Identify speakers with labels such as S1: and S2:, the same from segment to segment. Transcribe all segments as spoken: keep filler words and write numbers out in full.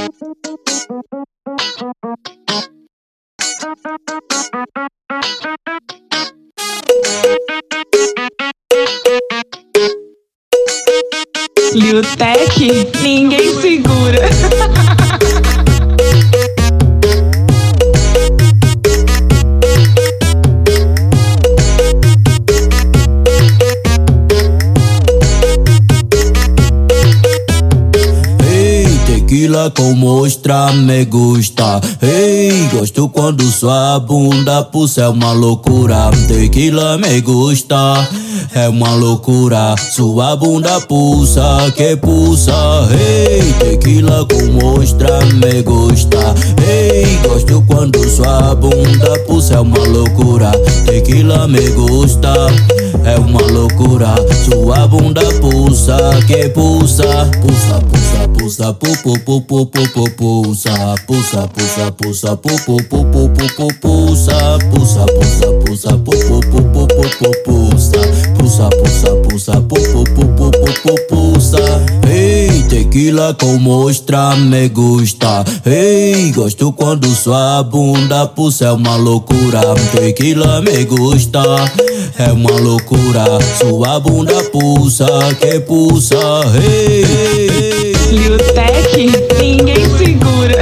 S1: Liutec, ninguém segura.
S2: Tequila com mostra me gusta. Ei, gosto quando sua bunda pulsa, é uma loucura. Tequila me gusta, é uma loucura. Sua bunda pulsa, que pulsa. Ei, tequila com mostra me gusta. Ei, gosto quando sua bunda pulsa, é uma loucura. Tequila me gusta, é uma loucura. Sua bunda pulsa, que pulsa. Pulsa, pulsa, pulsa, pu pu pu pu pu pu pulsa. Pulsa, pulsa, pulsa, pu pu pu pu pu pu pulsa. Pulsa, pulsa, pulsa, pu pu pu pu pu pu pulsa. Pulsa, pulsa, pulsa, pu pu pu pu pu pu pulsa. Ei, tequila com mostra me gusta. Ei, gosto quando sua bunda pulsa, é uma loucura. Tequila me gusta, é uma loucura. Sua bunda pulsa, que pulsa. Ei, ei, ei.
S1: Liutec, ninguém segura.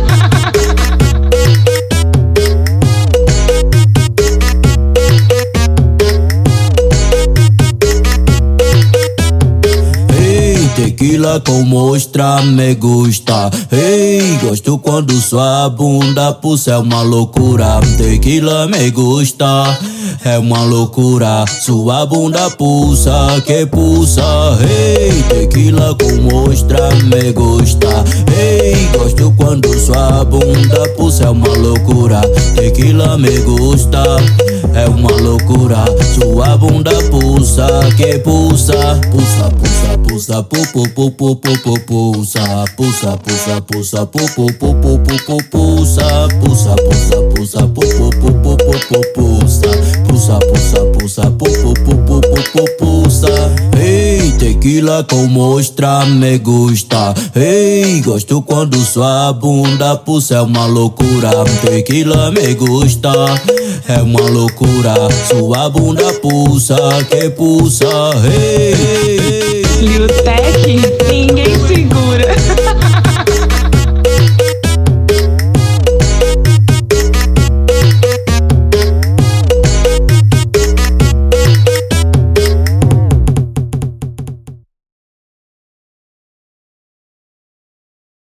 S2: Tequila com mostra me gusta. Ei, gosto quando sua bunda pulsa, é uma loucura. Tequila me gusta, é uma loucura. Sua bunda pulsa, que pulsa. Ei, tequila com mostra me gusta. Ei, gosto quando sua bunda pulsa, é uma loucura. Tequila me gusta, é uma loucura. Sua bunda pulsa, que pulsa. Pulsa, pulsa, pulsa, pu pu pu pu pu pu pulsa. Pulsa, pulsa, pulsa, pu pu pu pu pu pu pulsa. Pulsa, pulsa, pulsa, pu pu pu pu pu pu pulsa. Pulsa, pulsa, pulsa, pu pu pu pu pu pu pulsa. Ei, tequila com mostra me gusta. Ei, gosto quando sua bunda pulsa, é uma loucura. Tequila me gusta, é uma loucura. Sua bunda pulsa, que pulsa. Ei, ei, ei.
S1: Liutec, ninguém segura.